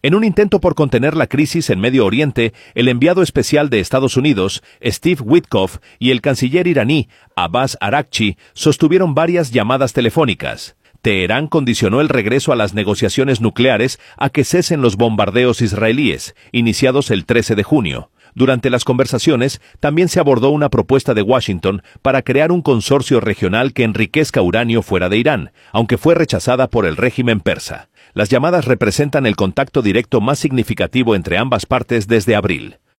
En un intento por contener la crisis en Medio Oriente, el enviado especial de Estados Unidos, Steve Witkoff, y el canciller iraní, Abbas Araghchi, sostuvieron varias llamadas telefónicas. Teherán condicionó el regreso a las negociaciones nucleares a que cesen los bombardeos israelíes, iniciados el 13 de junio. Durante las conversaciones, también se abordó una propuesta de Washington para crear un consorcio regional que enriquezca uranio fuera de Irán, aunque fue rechazada por el régimen persa. Las llamadas representan el contacto directo más significativo entre ambas partes desde abril.